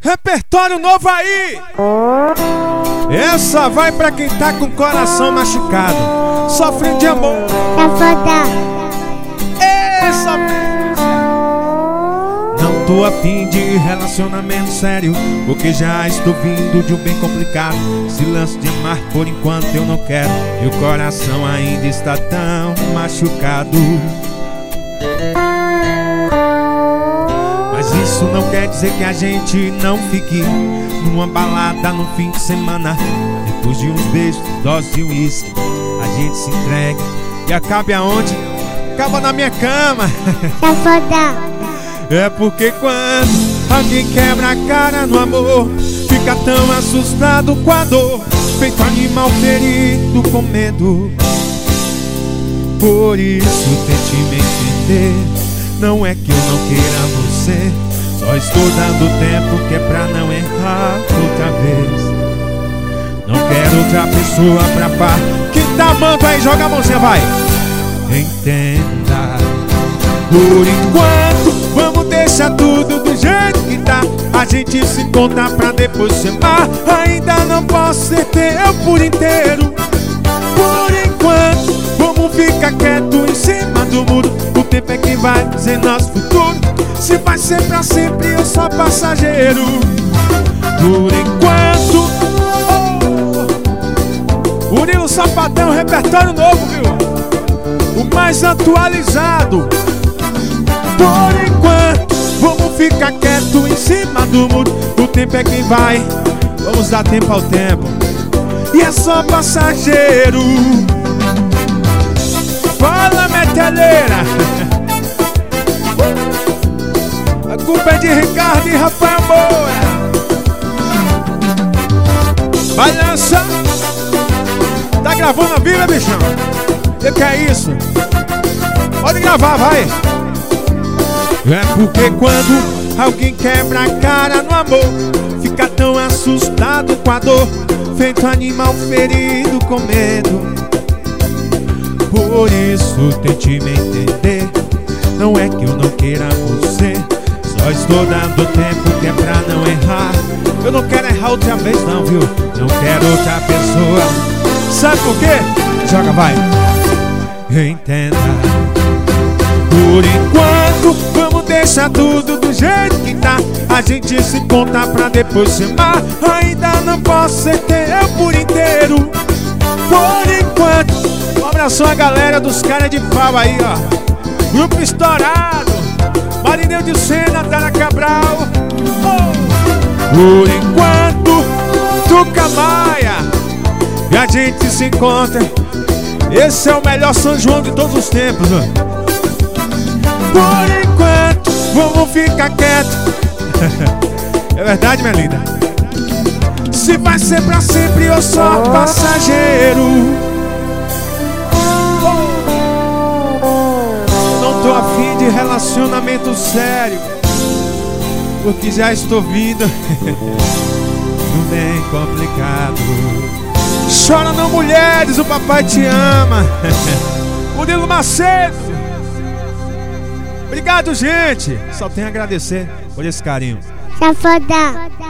Repertório novo aí. Essa vai pra quem tá com o coração machucado, sofrendo de amor. Essa não tô afim de relacionamento sério, porque já estou vindo de um bem complicado. Esse lance de amar por enquanto eu não quero, e o coração ainda está tão machucado. Mas isso não quer dizer que a gente não fique numa balada no fim de semana. Depois de uns beijos, dose de uísque, a gente se entrega e acaba aonde? Acaba na minha cama. É porque quando alguém quebra a cara no amor, fica tão assustado com a dor, feito animal ferido com medo. Por isso tente me entender, não é que eu não queira você, só estou dando tempo que é pra não errar outra vez. Não quero outra pessoa pra par. Quem tá amando aí, joga a mãozinha, vai. Entenda, por enquanto vamos deixar tudo do jeito que tá. A gente se encontra pra depois se amar. Ainda não posso ser teu por inteiro. Por enquanto vamos ficar quieto em cima do muro. O tempo é que vai dizer nosso futuro. Se vai ser pra sempre eu sou passageiro. Por enquanto Murilo Safadão, repertório novo, viu? O mais atualizado. Por enquanto vamos ficar quieto em cima do muro. O tempo é quem vai, vamos dar tempo ao tempo, e é só passageiro. Fala, meteleira. A culpa é de Ricardo e Rafael Moura. Vai lançar. Tá gravando a vida, bichão? Que é isso? Pode gravar, vai. É porque quando alguém quebra a cara no amor, fica tão assustado com a dor, feito animal ferido com medo. Por isso tente me entender, não é que eu não queira você, só estou dando tempo que é pra não errar. Eu não quero errar outra vez não, viu? Não quero outra pessoa. Sabe por quê? Joga, vai. Entenda, por enquanto vamos deixar tudo do jeito que tá. A gente se conta pra depois se amar. Ainda não posso ser teu por inteiro. Por enquanto. Um abração a galera dos caras de pau aí, ó. Grupo estourado, Marineu de Sena, Tara Cabral. Por enquanto, Tuca Maia, e a gente se encontra. Esse é o melhor São João de todos os tempos, ó. Por enquanto, vamos ficar quieto. É verdade, minha linda? Se vai ser pra sempre, eu sou passageiro. Não tô afim de relacionamento sério, porque já estou vindo num bem complicado. Chora não, mulheres, o papai te ama. Murilo Macedo. Obrigado, gente. Só tenho a agradecer por esse carinho. Safadão.